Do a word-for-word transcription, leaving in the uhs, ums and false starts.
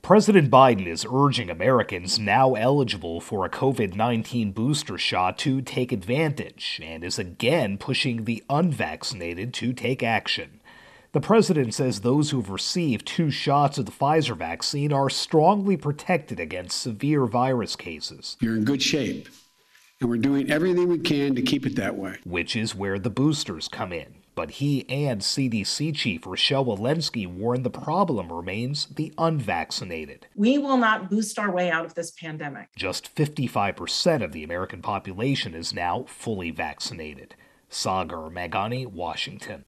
President Biden is urging Americans now eligible for a COVID nineteen booster shot to take advantage and is again pushing the unvaccinated to take action. The president says those who have received two shots of the Pfizer vaccine are strongly protected against severe virus cases. You're in good shape, and we're doing everything we can to keep it that way. Which is where the boosters come in. But he and C D C Chief Rochelle Walensky warned the problem remains the unvaccinated. We will not boost our way out of this pandemic. Just fifty-five percent of the American population is now fully vaccinated. Sagar Meghani, Washington.